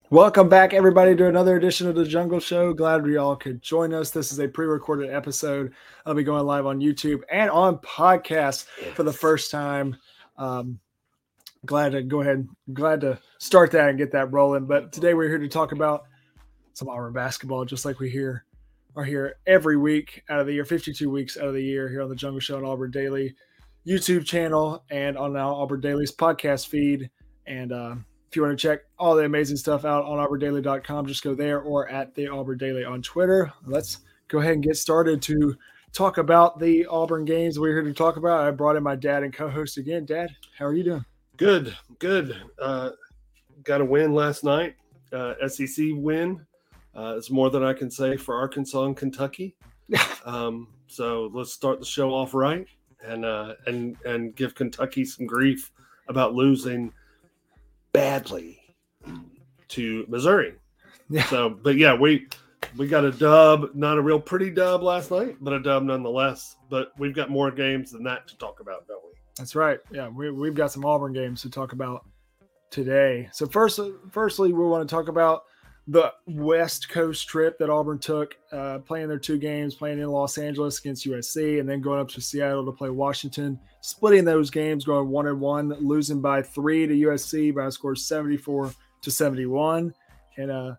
Welcome back, everybody, to another edition of the Jungle Show. Glad we all could join us. This is a pre-recorded episode. I'll be going live on YouTube and on podcast for the first time. Glad to start that and get that rolling. But today we're here to talk about some Auburn basketball, just like we are here every week out of the year, 52 weeks out of the year here on the Jungle Show and Auburn Daily YouTube channel and on now Auburn Daily's podcast feed. And if you want to check all the amazing stuff out on auburndaily.com, just go there or at the Auburn Daily on Twitter. Let's go ahead and get started to talk about the Auburn games we're here to talk about. I brought in my dad and co-host again. Dad, how are you doing? Good. Got a win last night, SEC win. It's more than I can say for Arkansas and Kentucky. So let's start the show off right and give Kentucky some grief about losing badly to Missouri. Yeah. So, but yeah, we got a dub, not a real pretty dub last night, but a dub nonetheless. But we've got more games than that to talk about, don't we? That's right. Yeah, we've got some Auburn games to talk about today. So firstly, we want to talk about the West Coast trip that Auburn took, playing their two games, playing in Los Angeles against USC, and then going up to Seattle to play Washington, splitting those games, going 1-1, losing by 3 to USC by a score 74-71. And,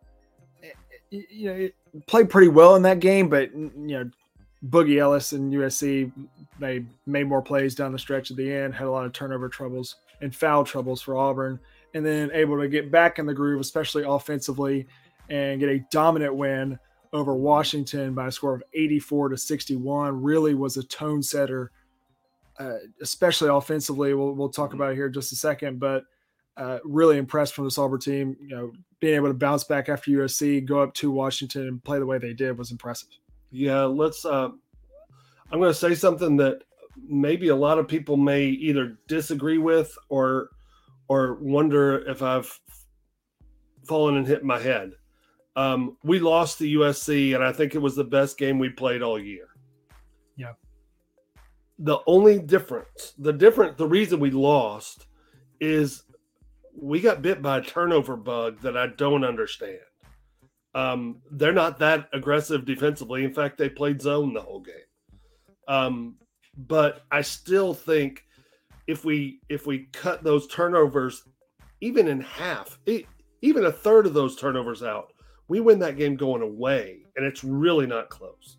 it played pretty well in that game, but, Boogie Ellis and USC, they made more plays down the stretch at the end, had a lot of turnover troubles and foul troubles for Auburn, and then able to get back in the groove, especially offensively, and get a dominant win over Washington by a score of 84-61. Really was a tone setter, especially offensively. We'll talk about it here in just a second, but really impressed from this Auburn team. Being able to bounce back after USC, go up to Washington and play the way they did was impressive. Yeah, let's I'm going to say something that maybe a lot of people may either disagree with or wonder if I've fallen and hit my head. We lost to USC, and I think it was the best game we played all year. Yeah. The only difference, the reason we lost is we got bit by a turnover bug that I don't understand. They're not that aggressive defensively. In fact, they played zone the whole game. But I still think if we cut those turnovers even in half, even a third of those turnovers out, we win that game going away, and it's really not close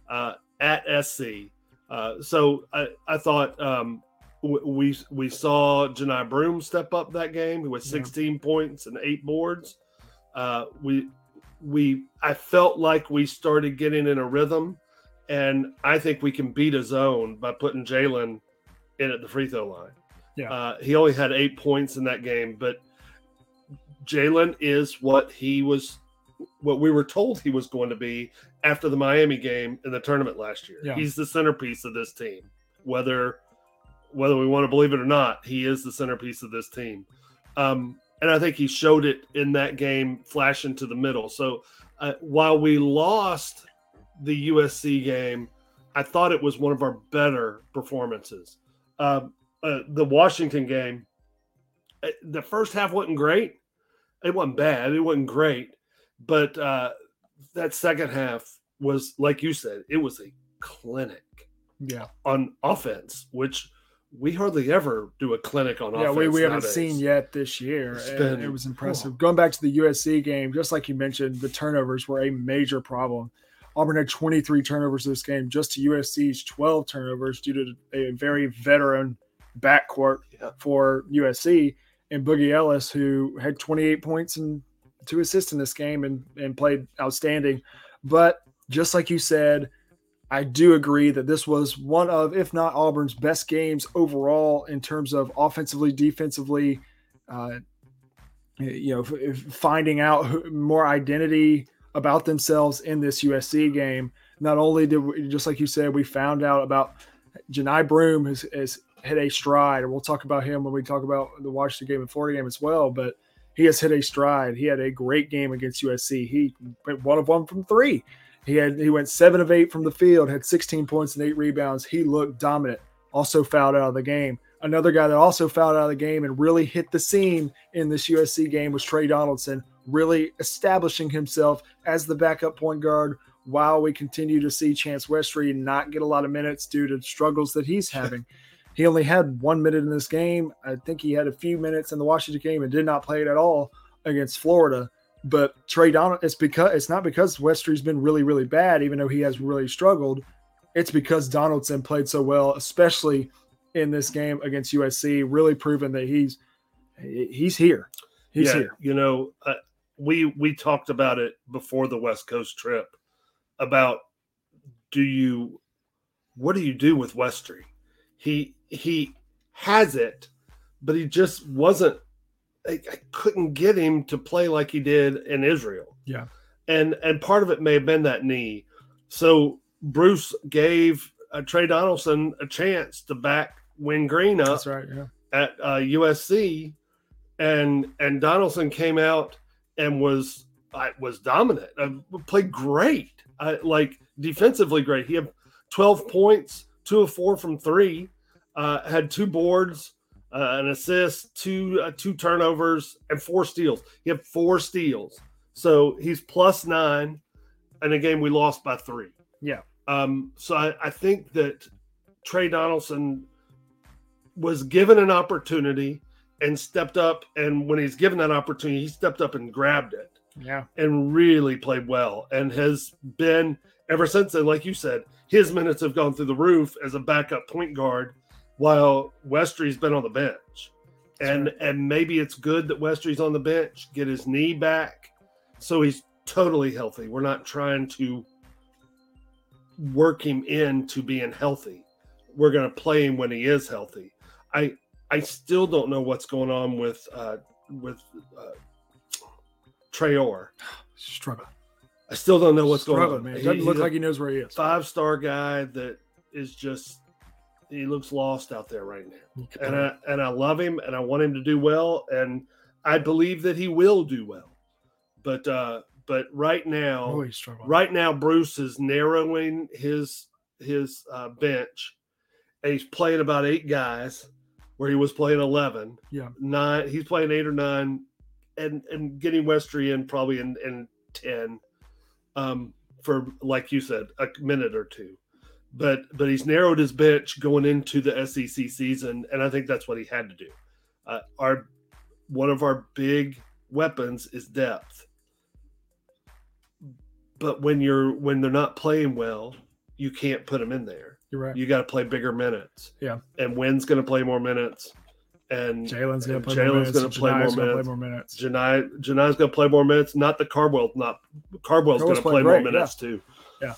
at SC. So I thought we saw Janai Broome step up that game with 16 points and 8 boards. I felt like we started getting in a rhythm, and I think we can beat a zone by putting Jalen in at the free throw line. Yeah. He only had 8 points in that game, but Jalen is what we were told he was going to be after the Miami game in the tournament last year. Yeah. He's the centerpiece of this team. Whether we want to believe it or not, he is the centerpiece of this team. And I think he showed it in that game, flashing to the middle. So while we lost the USC game, I thought it was one of our better performances. The Washington game, the first half wasn't great. It wasn't bad. It wasn't great. But that second half was, like you said, it was a clinic on offense, which we hardly ever do a clinic on offense. Yeah, we haven't seen yet this year. It was impressive. Going back to the USC game, just like you mentioned, the turnovers were a major problem. Auburn had 23 turnovers this game, just to USC's 12 turnovers due to a very veteran backcourt for USC, and Boogie Ellis, who had 28 points and 2 assists in this game and played outstanding. But just like you said, I do agree that this was one of, if not Auburn's best games overall in terms of offensively, defensively, finding out more identity about themselves in this USC game. Not only did we, just like you said, we found out about Janai Broome has hit a stride, and we'll talk about him when we talk about the Washington game and Florida game as well, but he has hit a stride. He had a great game against USC. He went 1 of 1 from 3. He went 7 of 8 from the field, had 16 points and 8 rebounds. He looked dominant. Also fouled out of the game. Another guy that also fouled out of the game and really hit the scene in this USC game was Trey Donaldson. really establishing himself as the backup point guard while we continue to see Chance Westry not get a lot of minutes due to struggles that he's having. He only had 1 minute in this game. I think he had a few minutes in the Washington game and did not play it at all against Florida. But Trey Donaldson, it's not because Westry's been really, really bad, even though he has really struggled. It's because Donaldson played so well, especially in this game against USC, really proving that he's here. He's here. You know, we talked about it before the West Coast trip about what do you do with Westry? He has it, but he just wasn't. I couldn't get him to play like he did in Israel. Yeah, and part of it may have been that knee. So Bruce gave Trey Donaldson a chance to back Win Green up. That's right. Yeah, at USC, and Donaldson came out and was dominant. Played great. Like defensively great. He had 12 points, 2 of 4 from 3. Had 2 boards, an assist, 2 turnovers, and 4 steals. He had 4 steals. So he's +9 in a game we lost by 3. Yeah. So I think that Trey Donaldson was given an opportunity and stepped up. And when he's given that opportunity, he stepped up and grabbed it. Yeah. And really played well and has been ever since then. Like you said, his minutes have gone through the roof as a backup point guard while Westry's been on the bench. And maybe it's good that Westry's on the bench, get his knee back so he's totally healthy. We're not trying to work him into being healthy. We're going to play him when he is healthy. I still don't know what's going on with Traore. Struggling. I still don't know what's going on. Man. It doesn't look like he knows where he is. 5-star guy that is just, he looks lost out there right now. And I love him and I want him to do well. And I believe that he will do well. But right now, he's struggling. Right now, Bruce is narrowing his bench. And he's playing about 8 guys where he was playing 11. Yeah. 9. He's playing 8 or 9 and getting Westry in probably in 10 for, like you said, a minute or 2. But he's narrowed his bench going into the SEC season, and I think that's what he had to do. One of our big weapons is depth. But when they're not playing well, you can't put them in there. You're right. You got to play bigger minutes. Yeah. And Wynn's going to play more minutes. And Jalen's going to play more minutes. Janai's going to play more minutes. Not the Cardwell's going to play more minutes too. Yeah.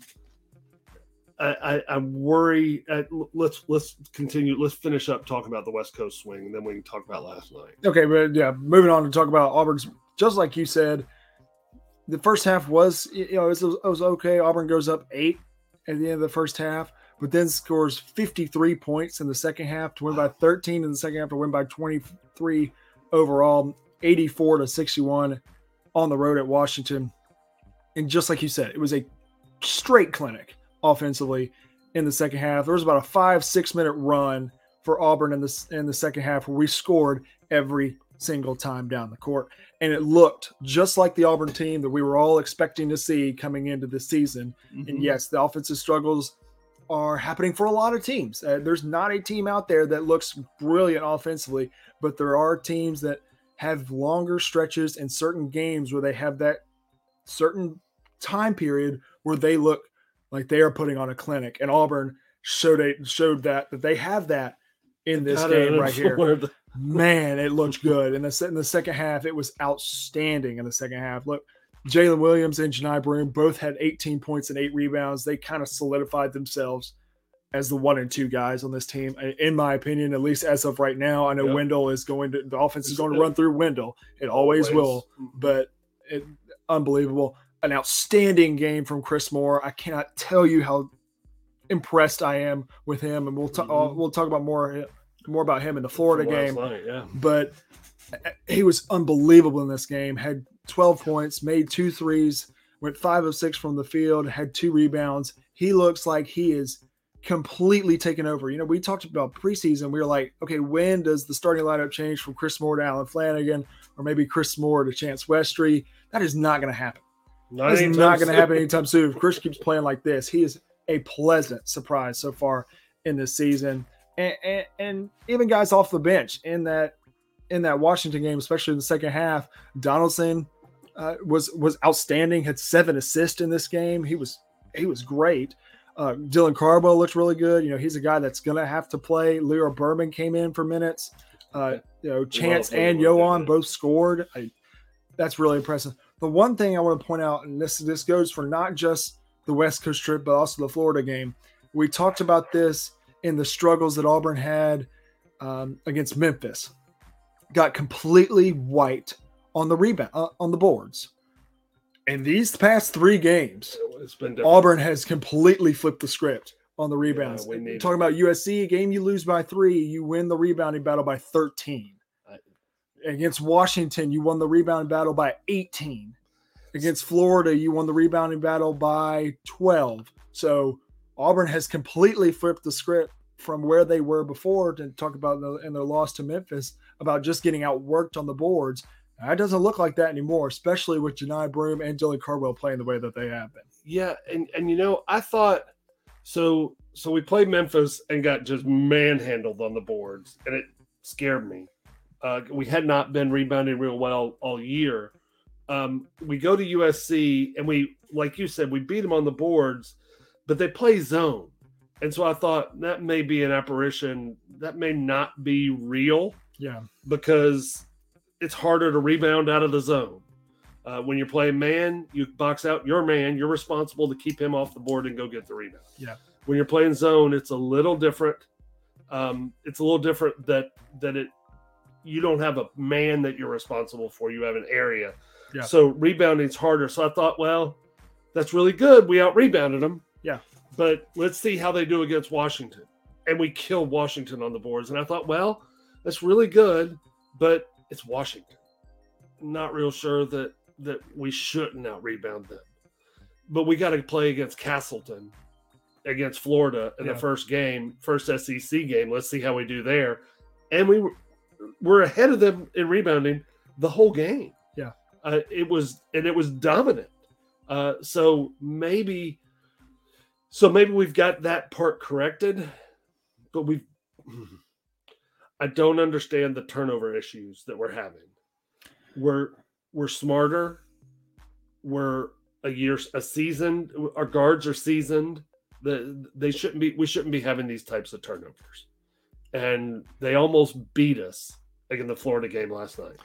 I worry. Let's continue. Let's finish up talking about the West Coast swing, and then we can talk about last night. Okay, but yeah, moving on to talk about Auburn's. Just like you said, the first half was it was okay. Auburn goes up 8 at the end of the first half, but then scores 53 points in the second half to win by 13 in the second half to win by 23 overall, 84-61 on the road at Washington. And just like you said, it was a straight clinic offensively in the second half. There was about a 5-6 minute run for Auburn in the second half where we scored every single time down the court. And it looked just like the Auburn team that we were all expecting to see coming into the season. Mm-hmm. And yes, the offensive struggles are happening for a lot of teams. There's not a team out there that looks brilliant offensively, but there are teams that have longer stretches in certain games where they have that certain time period where they look like they are putting on a clinic. And Auburn showed that they have that in this game right here. Man, it looked good. In the second half, it was outstanding in the second half. Look, Jalen Williams and Janai Broome both had 18 points and 8 rebounds. They kind of solidified themselves as the 1 and 2 guys on this team, in my opinion, at least as of right now. I know Wendell the offense is going to run through Wendell. It always will, but unbelievable. An outstanding game from Chris Moore. I cannot tell you how impressed I am with him, and we'll talk about more about him in the Florida game. But he was unbelievable in this game. Had 12 points, made 2 threes, went 5 of 6 from the field, had 2 rebounds. He looks like he is completely taken over. We talked about preseason. We were like, okay, when does the starting lineup change from Chris Moore to Alan Flanagan, or maybe Chris Moore to Chance Westry? That is not going to happen. That's not going to happen anytime soon. If Chris keeps playing like this, he is a pleasant surprise so far in this season. And even guys off the bench in that Washington game, especially in the second half, Donaldson was outstanding. Had 7 assists in this game. He was great. Dylan Cardwell looked really good. He's a guy that's going to have to play. Leo Berman came in for minutes. Chance and Yohan both scored. That's really impressive. The one thing I want to point out, and this goes for not just the West Coast trip, but also the Florida game. We talked about this in the struggles that Auburn had against Memphis. Got completely wiped on the rebound, on the boards. In these past 3 games, Auburn has completely flipped the script on the rebounds. Talking about USC, a game you lose by 3, you win the rebounding battle by 13. Against Washington, you won the rebounding battle by 18. Against Florida, you won the rebounding battle by 12. So Auburn has completely flipped the script from where they were before, to talk about in their loss to Memphis, about just getting outworked on the boards. That doesn't look like that anymore, especially with Johni Broome and Dylan Cardwell playing the way that they have been. Yeah, and I thought so we played Memphis and got just manhandled on the boards, and it scared me. We had not been rebounding real well all year. We go to USC, and we, like you said, we beat them on the boards, but they play zone. And so I thought that may be an apparition. That may not be real. Yeah. Because it's harder to rebound out of the zone. When you're playing man, you box out your man. You're responsible to keep him off the board and go get the rebound. Yeah. When you're playing zone, it's a little different. It's a little different that you don't have a man that you're responsible for. You have an area. Yeah. So rebounding's harder. So I thought, well, that's really good. We out-rebounded them. Yeah. But let's see how they do against Washington. And we killed Washington on the boards. And I thought, well, that's really good, but it's Washington. Not real sure that we shouldn't out-rebound them. But we got to play against Castleton, against Florida in the first SEC game. Let's see how we do there. And we're ahead of them in rebounding the whole game. Yeah. It was dominant. So maybe we've got that part corrected, but I don't understand the turnover issues that we're having. We're smarter. We're a seasoned. Our guards are seasoned. We shouldn't be having these types of turnovers. And they almost beat us like in the Florida game last night.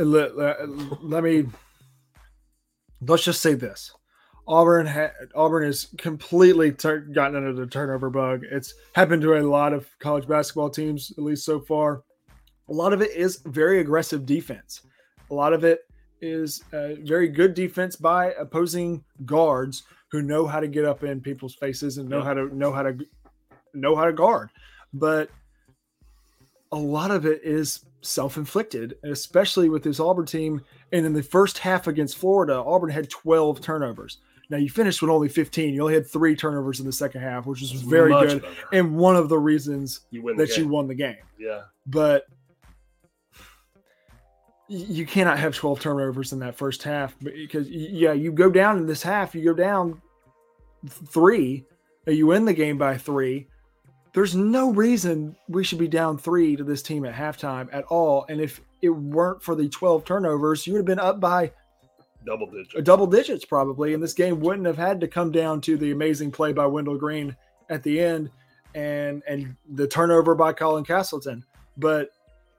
Let's just say this. Auburn has completely gotten under the turnover bug. It's happened to a lot of college basketball teams, at least so far. A lot of it is very aggressive defense. A lot of it is very good defense by opposing guards who know how to get up in people's faces and know how to guard. But a lot of it is self-inflicted, especially with this Auburn team. And in the first half against Florida, Auburn had 12 turnovers. Now, you finished with only 15. You only had 3 turnovers in the second half, which was very good. Better. And one of the reasons you won the game. Yeah. But you cannot have 12 turnovers in that first half because, you go down in this half, you go down 3, you win the game by 3. There's no reason we should be down 3 to this team at halftime at all. And if it weren't for the 12 turnovers, you would have been up by double digits probably. And this game wouldn't have had to come down to the amazing play by Wendell Green at the end and the turnover by Colin Castleton. But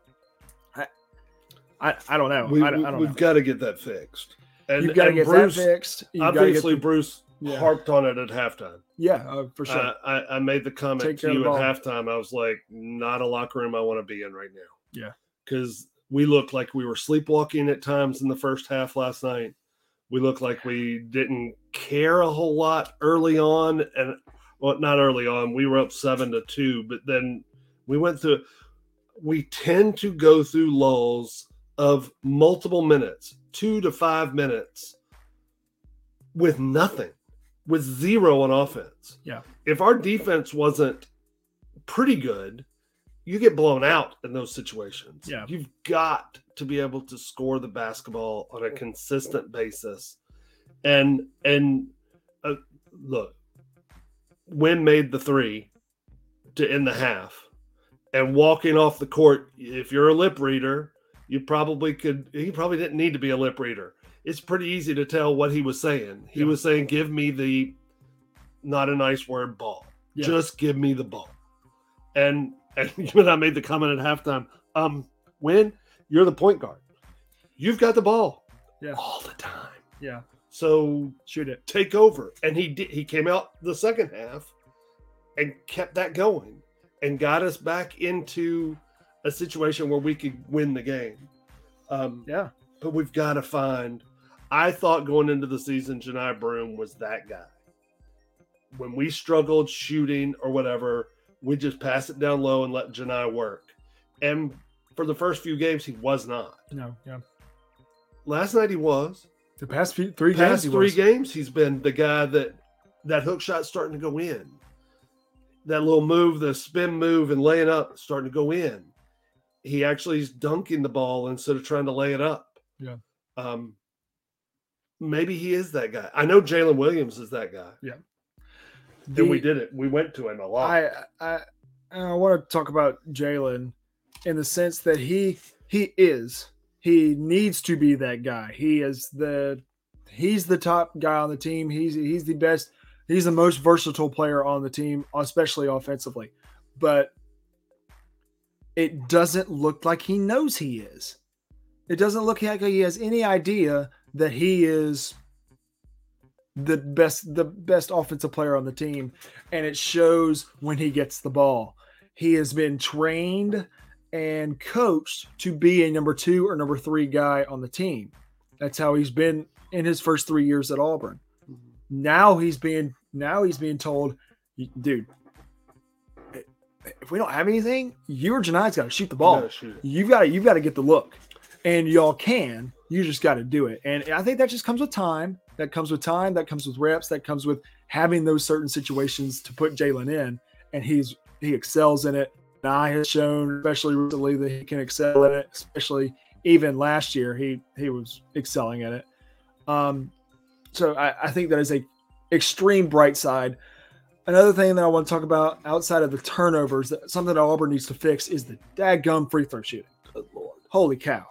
I don't know. We've got to get that fixed. You've got to get that fixed. Obviously, Bruce harped on it at halftime. Yeah, for sure. I made the comment to you at halftime. I was like, not a locker room I want to be in right now. Yeah. Because we looked like we were sleepwalking at times in the first half last night. We looked like we didn't care a whole lot early on. And, well, not early on. We were up 7-2. But then we tend to go through lulls of multiple minutes, 2 to 5 minutes, with nothing. with 0 on offense. Yeah. If our defense wasn't pretty good, you get blown out in those situations. Yeah. You've got to be able to score the basketball on a consistent basis. And look, Wynn made the 3 to end the half. And walking off the court, if you're a lip reader, he probably didn't need to be a lip reader. It's pretty easy to tell what he was saying. He was saying, give me the, not a nice word, ball. Yeah. Just give me the ball. And you and I made the comment at halftime, Wynn, you're the point guard. You've got the ball all the time. Yeah. So shoot it. Take over. And he did. He came out the second half and kept that going and got us back into a situation where we could win the game. But we've got to find, I thought going into the season, Johni Broome was that guy. When we struggled shooting or whatever, we just pass it down low and let Johni work. And for the first few games, he was not. No, yeah. Last night he was. The past three games, he's been the guy that hook shot's starting to go in. That little move, the spin move and laying up, starting to go in. He actually is dunking the ball instead of trying to lay it up. Yeah. Maybe he is that guy. I know Jalen Williams is that guy. Yeah. Then we did it. We went to him a lot. I want to talk about Jalen in the sense that he needs to be that guy. He's the top guy on the team. He's the best. He's the most versatile player on the team, especially offensively. But it doesn't look like he knows he is. It doesn't look like he has any idea that he is the best offensive player on the team. And it shows when he gets the ball. He has been trained and coached to be a number 2 or number 3 guy on the team. That's how he's been in his first 3 years at Auburn. Now he's being told, dude, if we don't have anything, you or Johni's got to shoot the ball. You've got to get the look, and y'all can. You just got to do it. And I think that just comes with time. That comes with time. That comes with reps. That comes with having those certain situations to put Jalen in, and he excels in it. Nye has shown, especially recently, that he can excel in it. Especially even last year, he was excelling in it. So I think that is a extreme bright side. Another thing that I want to talk about outside of the turnovers, something that Auburn needs to fix, is the dadgum free throw shooting. Good Lord. Holy cow.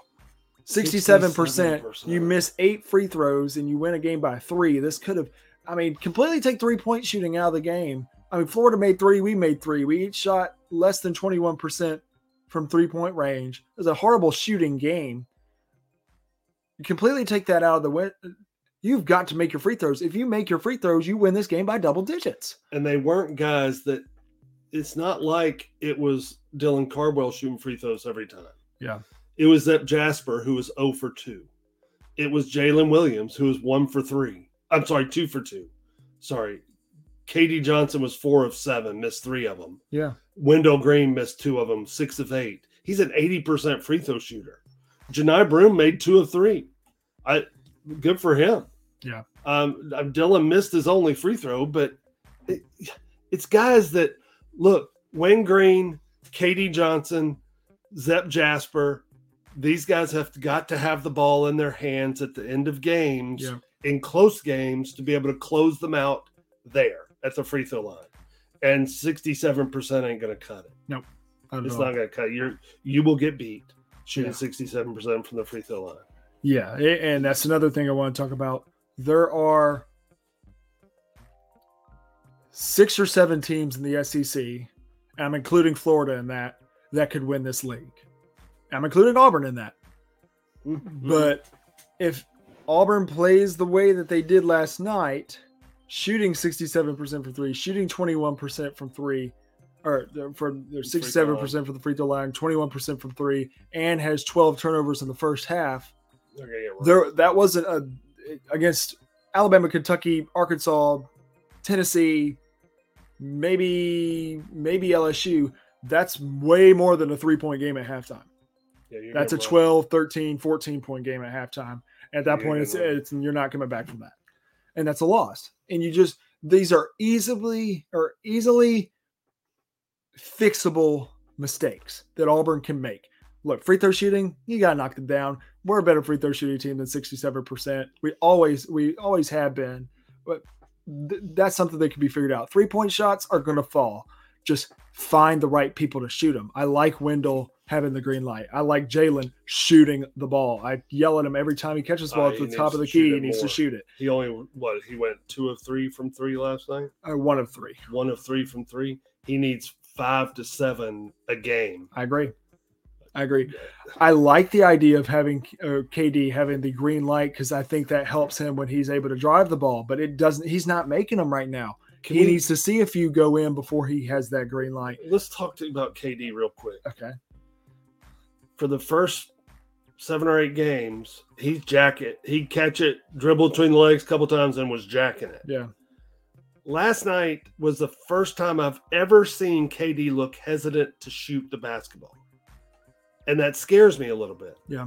67%. You miss 8 free throws and you win a game by 3. This could have, completely take 3-point shooting out of the game. Florida made 3. We made 3. We each shot less than 21% from 3-point range. It was a horrible shooting game. You completely take that out of the way. You've got to make your free throws. If you make your free throws, you win this game by double digits. And they weren't guys that – it's not like it was Dylan Cardwell shooting free throws every time. Yeah. It was Zep Jasper, who was 0 for 2. It was Jalen Williams, who was 1 for 3. I'm sorry, 2 for 2. Sorry. KD Johnson was 4 of 7, missed 3 of them. Yeah. Wendell Green missed 2 of them, 6 of 8. He's an 80% free throw shooter. Johni Broome made 2 of 3. Good for him. Yeah. Dylan missed his only free throw, but it's guys that look, Wayne Green, KD Johnson, Zep Jasper, these guys have got to have the ball in their hands at the end of games, in close games, to be able to close them out there at the free throw line. And 67% ain't going to cut it. Nope. It's not going to cut it. You will get beat shooting 67% from the free throw line. Yeah, and that's another thing I want to talk about. There are 6 or 7 teams in the SEC, and I'm including Florida in that could win this league. I'm including Auburn in that. Mm-hmm. But if Auburn plays the way that they did last night, shooting 67% from 3, shooting 21% from 3, or for 67% from the free throw line, 21% from 3, and has 12 turnovers in the first half, that wasn't against Alabama, Kentucky, Arkansas, Tennessee, maybe LSU. That's way more than a 3-point game at halftime. Yeah, that's a 12, 13, 14-point game at halftime. At that point, it's you're not coming back from that. and that's a loss. And these are easily fixable mistakes that Auburn can make. Look, free throw shooting, you got to knock them down. We're a better free throw shooting team than 67%. We always have been, but that's something that can be figured out. 3-point shots are going to fall. Just find the right people to shoot them. I like Wendell having the green light. I like Jalen shooting the ball. I yell at him every time he catches the ball at the top of the key. He needs to shoot it. He went 2 of 3 from 3 last night? 1 of 3. 1 of 3 from 3. He needs 5 to 7 a game. I agree. I like the idea of having KD having the green light because I think that helps him when he's able to drive the ball, but he's not making them right now. He needs to see a few go in before he has that green light. Let's talk to you about KD real quick. Okay. For the first 7 or 8 games, he'd catch it, dribble between the legs a couple times and was jacking it. Yeah. Last night was the first time I've ever seen KD look hesitant to shoot the basketball. And that scares me a little bit. Yeah.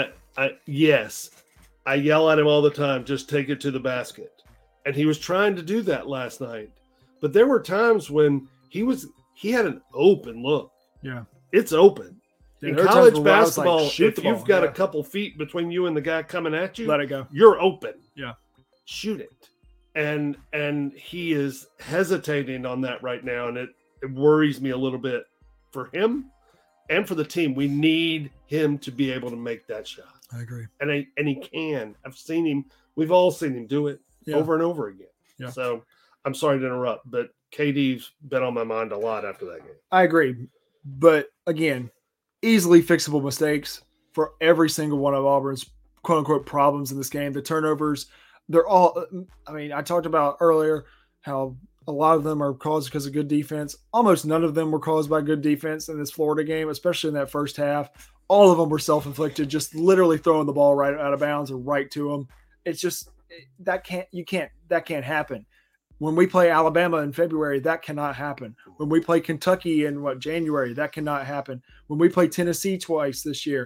Yes, I yell at him all the time, just take it to the basket. And he was trying to do that last night. But there were times when he had an open look. Yeah. It's open. Yeah, in college basketball, like, if you've got a couple feet between you and the guy coming at you, let it go. You're open. Yeah. Shoot it. And he is hesitating on that right now, and it worries me a little bit for him and for the team. We need him to be able to make that shot. I agree. And he can. I've seen him. We've all seen him do it over and over again. Yeah. So I'm sorry to interrupt, but KD's been on my mind a lot after that game. I agree. But again, easily fixable mistakes for every single one of Auburn's quote unquote problems in this game. The turnovers, they're all, I talked about earlier how a lot of them are caused because of good defense. Almost none of them were caused by good defense in this Florida game, especially in that first half. All of them were self-inflicted, just literally throwing the ball right out of bounds or right to them. It's just, that can't happen. When we play Alabama in February, that cannot happen. When we play Kentucky in January, that cannot happen. When we play Tennessee twice this year,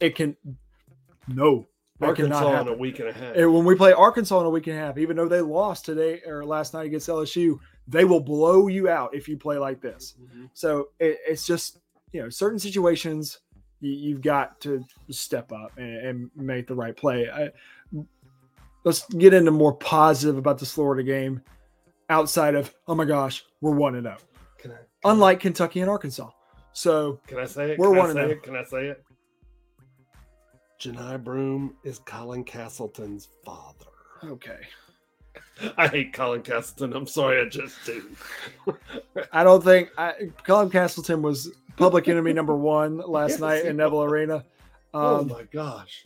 Arkansas in a week and a half. And when we play Arkansas in a week and a half, even though they lost today or last night against LSU, they will blow you out if you play like this. Mm-hmm. So it's just, certain situations you've got to step up and make the right play. Let's get into more positive about this Florida game outside of, oh my gosh, we're 1-0. Unlike Kentucky and Arkansas. So can I say it? We're 1-0. Can I say it? Johni Broome is Colin Castleton's father. Okay. I hate Colin Castleton. I'm sorry, I just do. I don't think Colin Castleton was public enemy number 1 last night in Neville Arena. Oh my gosh.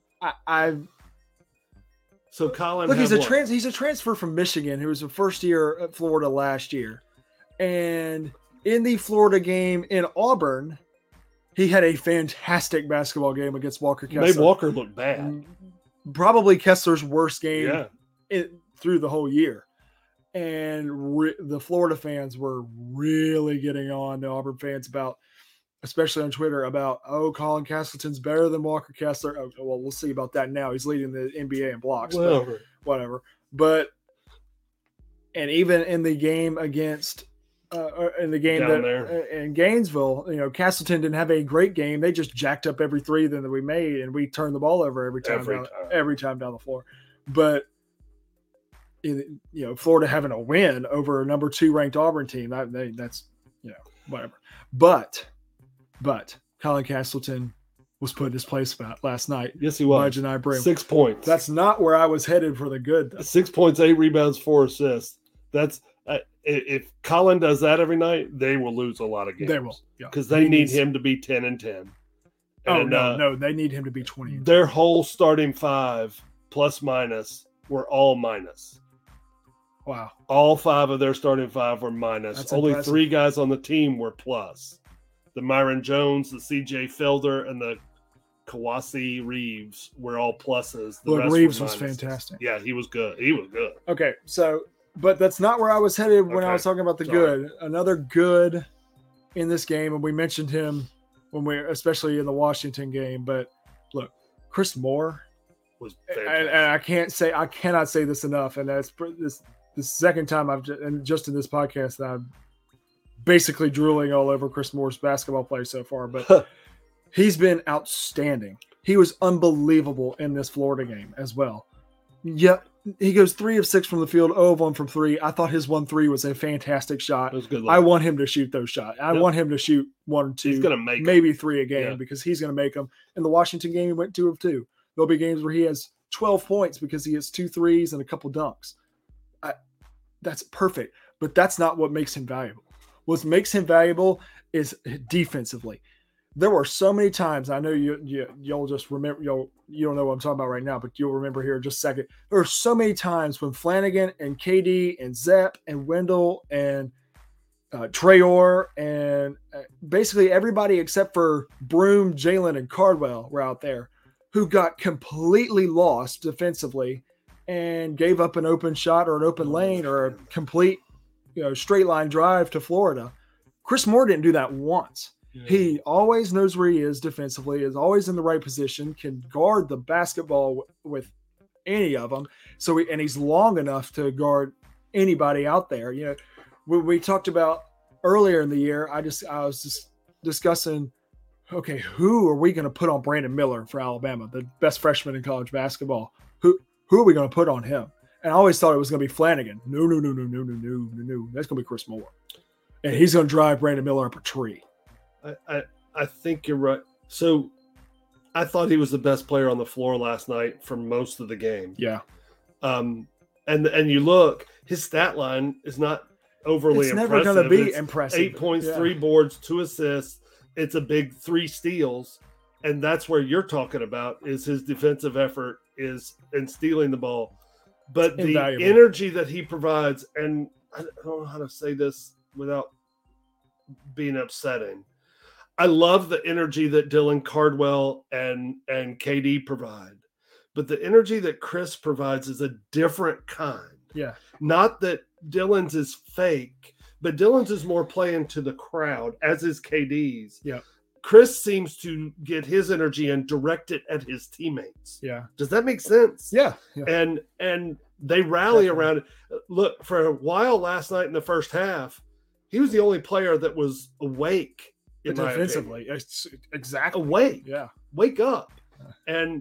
So Colin, look, he's a transfer from Michigan who was a first year at Florida last year. And in the Florida game in Auburn, he had a fantastic basketball game against Walker Kessler. Made Walker look bad. Probably Kessler's worst game through the whole year. And the Florida fans were really getting on the Auburn fans about, especially on Twitter, about, Colin Castleton's better than Walker Kessler. Oh, well, we'll see about that now. He's leading the NBA in blocks. Well, but whatever. But, and even in the game against in Gainesville, Castleton didn't have a great game. They just jacked up every three that we made, and we turned the ball over every time down the floor. But Florida having a win over a number 2 ranked Auburn team, that's whatever. But Colin Castleton was put in his place last night. Yes, he was. By Johni Broome. 6 points. That's not where I was headed for the good, though. 6 points, 8 rebounds, 4 assists. That's if Colin does that every night, they will lose a lot of games. They will, because they need him to be 10-10. No, they need him to be 20. Their whole starting 5 plus minus were all minus. Wow! All 5 of their starting 5 were minus. That's only impressive. 3 guys on the team were plus. The Myron Jones, the C.J. Felder, and the Kawasi Reeves were all pluses. Reeves was fantastic. Yeah, he was good. Okay, so. But that's not where I was headed when I was talking about the good. Another good in this game, and we mentioned him especially in the Washington game. But look, Chris Moore was and fantastic. I cannot say this enough. And that's the second time and just in this podcast that I'm basically drooling all over Chris Moore's basketball play so far, but he's been outstanding. He was unbelievable in this Florida game as well. Yep. He goes 3 of 6 from the field, 0 of 1 from 3. I thought his 1-3 was a fantastic shot. It was good. I want him to shoot those shots. I want him to shoot 1 or 2. He's going to make maybe 3 a game because he's going to make them. In the Washington game, he went 2 of 2. There'll be games where he has 12 points because he has 2 threes and a couple dunks. That's perfect, but that's not what makes him valuable. What makes him valuable is defensively. There were so many times, I know you'll just remember, you don't know what I'm talking about right now, but you'll remember here in just a second. There were so many times when Flanigan and KD and Zepp and Wendell and Traore and basically everybody except for Broome, Jalen, and Cardwell were out there who got completely lost defensively and gave up an open shot or an open lane or a complete straight line drive to Florida. Chris Moore didn't do that once. He always knows where he is defensively, is always in the right position, can guard the basketball with any of them. And he's long enough to guard anybody out there. When we talked about earlier in the year, I was just discussing, okay, who are we going to put on Brandon Miller for Alabama, the best freshman in college basketball? Who are we going to put on him? And I always thought it was going to be Flanigan. No. That's going to be Chris Moore. And he's going to drive Brandon Miller up a tree. I think you're right. So I thought he was the best player on the floor last night for most of the game. Yeah. And you look, his stat line is not overly impressive. It's never going to be impressive. 8 points, 3 boards, 2 assists. It's a big 3 steals. And that's where you're talking about is his defensive effort in stealing the ball. But the energy that he provides, and I don't know how to say this without being upsetting. I love the energy that Dylan Cardwell and KD provide, but the energy that Chris provides is a different kind. Yeah. Not that Dylan's is fake, but Dylan's is more playing to the crowd, as is KD's. Yeah. Chris seems to get his energy and direct it at his teammates. Yeah. Does that make sense? Yeah. And they rally around it. Look, for a while last night in the first half, he was the only player that was awake. Defensively, exactly awake. Yeah, wake up. And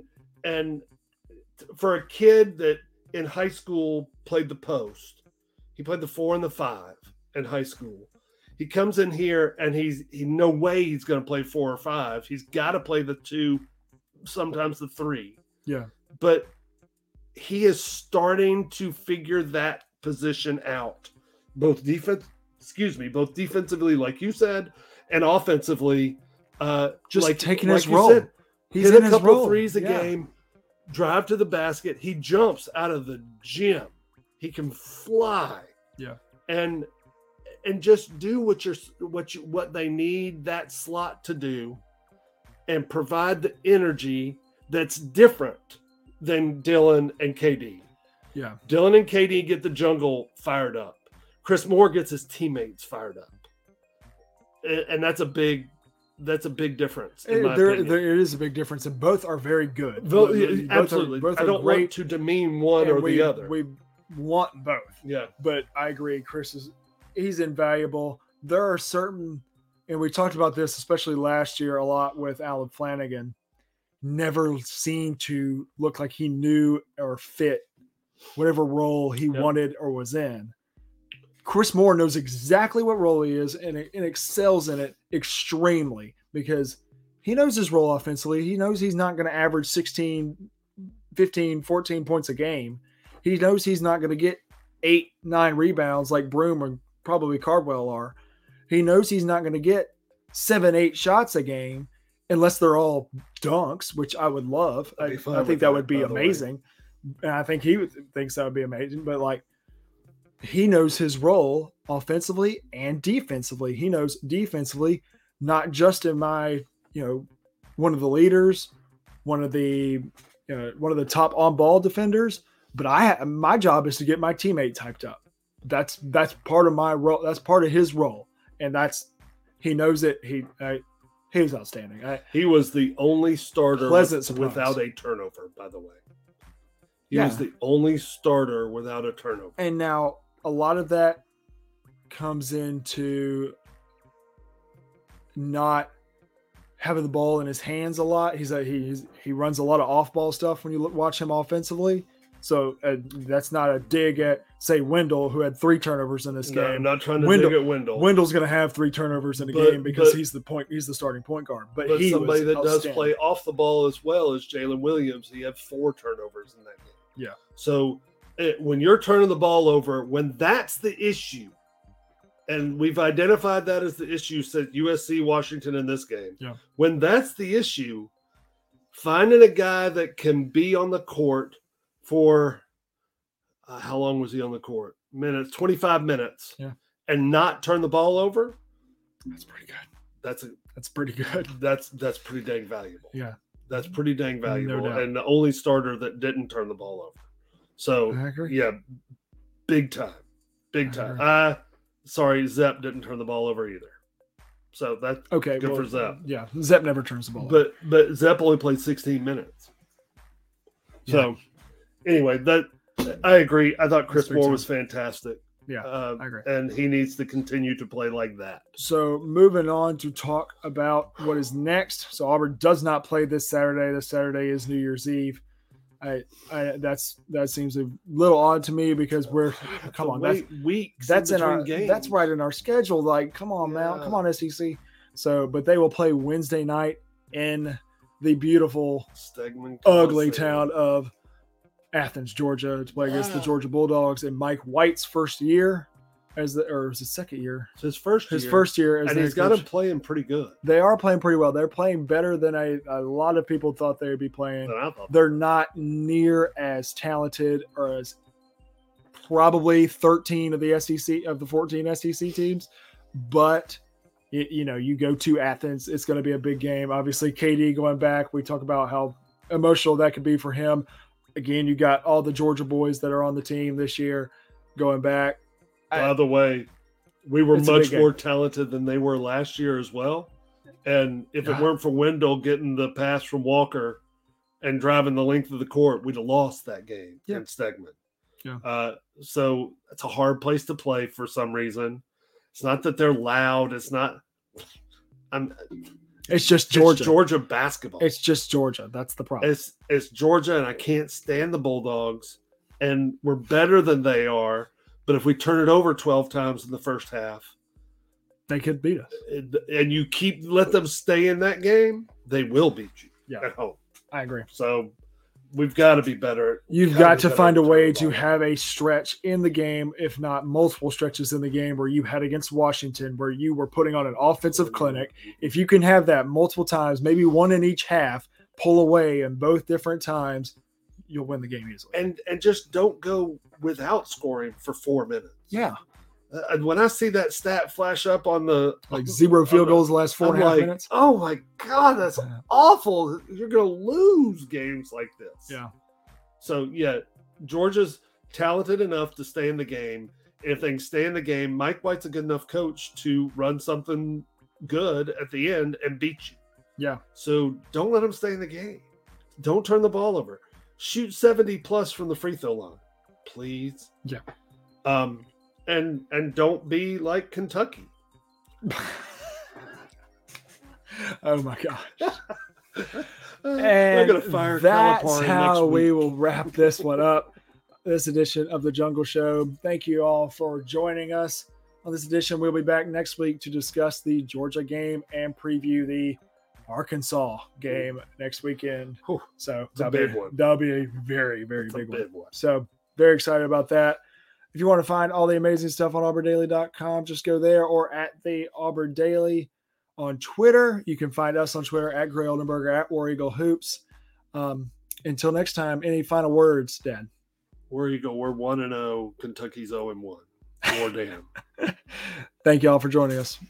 for a kid that in high school played the post, he played the 4 and the 5 in high school. He comes in here and no way he's going to play 4 or 5. He's got to play the 2, sometimes the 3. Yeah, but he is starting to figure that position out, both defensively, like you said. And offensively, just taking his role. Said, he's hit a couple threes a game, drive to the basket. He jumps out of the gym. He can fly. Yeah, and just do what they need that slot to do, and provide the energy that's different than Dylan and KD. Yeah, Dylan and KD get the jungle fired up. Chris Moore gets his teammates fired up. And that's a big difference. There is a big difference, and both are very good. Absolutely. Both I don't want to demean one or the other. We want both. Yeah. But I agree, he's invaluable. There are certain, and we talked about this, especially last year a lot with Alan Flanigan, never seemed to look like he knew or fit whatever role he wanted or was in. Chris Moore knows exactly what role he is and excels in it extremely because he knows his role offensively. He knows he's not going to average 16, 15, 14 points a game. He knows he's not going to get 8, 9 rebounds like Broome or probably Cardwell are. He knows he's not going to get 7, 8 shots a game unless they're all dunks, which I would love. I think that would be amazing. And I think he thinks that would be amazing. But he knows his role offensively and defensively. He knows defensively, not just in my, one of the leaders, one of the top on ball defenders, but my job is to get my teammates hyped up. That's part of my role. That's part of his role. And he knows it. He was outstanding. He was the only starter without a turnover, by the way. He was the only starter without a turnover. And now a lot of that comes into not having the ball in his hands a lot. He runs a lot of off-ball stuff when you watch him offensively. So that's not a dig at, say, Wendell, who had 3 turnovers in this game. I'm not trying to dig at Wendell. Wendell's going to have 3 turnovers in a game because he's the starting point guard. But he somebody that does play off the ball as well as Jalen Williams, he had 4 turnovers in that game. Yeah. So when you're turning the ball over, when that's the issue, and we've identified that as the issue since USC Washington in this game. Yeah. When that's the issue, finding a guy that can be on the court for how long was he on the court? 25 minutes. Yeah. And not turn the ball over. That's pretty good. That's pretty good. That's pretty dang valuable. Yeah. That's pretty dang valuable. No doubt. And the only starter that didn't turn the ball over. So I agree. Yeah, big time. Big time. Sorry, Zep didn't turn the ball over either. So that's okay. Good for Zep. Yeah, Zep never turns the ball over. But Zep only played 16 minutes. So anyway, I agree. I thought Chris Moore was fantastic. Yeah, I agree. And he needs to continue to play like that. So moving on to talk about what is next. So Auburn does not play this Saturday. This Saturday is New Year's Eve. That seems a little odd to me because that's right in our schedule. Like, come on, man, come on, SEC. So, but they will play Wednesday night in the beautiful, ugly town of Athens, Georgia, to play against the Georgia Bulldogs in Mike White's first year or is his second year? It's his first year. And he's got him playing pretty good. They are playing pretty well. They're playing better than a lot of people thought they would be playing. They're not near as talented or as probably 13 of the SEC of the 14 SEC teams, but you go to Athens, it's going to be a big game. Obviously, KD going back. We talk about how emotional that could be for him. Again, you got all the Georgia boys that are on the team this year going back. By the way, we were much more talented than they were last year as well. And if it weren't for Wendell getting the pass from Walker and driving the length of the court, we'd have lost that game in Stegman. Yeah. So it's a hard place to play for some reason. It's not that they're loud. It's not. It's just Georgia. It's Georgia basketball. It's just Georgia. That's the problem. It's Georgia, and I can't stand the Bulldogs. And we're better than they are. But if we turn it over 12 times in the first half, they could beat us. And you let them stay in that game, they will beat you at home. I agree. So we've got to be better. You've got to find a way to have a stretch in the game, if not multiple stretches in the game, where you had against Washington, where you were putting on an offensive clinic. If you can have that multiple times, maybe one in each half, pull away in both different times, you'll win the game easily. And just don't go without scoring for 4 minutes. Yeah. When I see that stat flash up on the 0 field goals the last 4.5 minutes. Oh my God, that's awful. You're going to lose games like this. Yeah. So Georgia's talented enough to stay in the game. If they can stay in the game, Mike White's a good enough coach to run something good at the end and beat you. Yeah. So don't let them stay in the game. Don't turn the ball over. Shoot 70 plus from the free throw line, please. Yeah. And don't be like Kentucky. Oh my gosh. They're gonna fire that's Calipari how next week. we will wrap this one up. This edition of the Jungle Show. Thank you all for joining us on this edition. We'll be back next week to discuss the Georgia game and preview the Arkansas game next weekend. So it's a big one. That'll be a very, very big one. So very excited about that. If you want to find all the amazing stuff on auburndaily.com, just go there, or at the Auburn Daily on Twitter. You can find us on Twitter at Gray Oldenburger, at War Eagle Hoops. Until next time, any final words, Dad? War Eagle, we're 1-0. Kentucky's 0-1. War damn. Thank you all for joining us.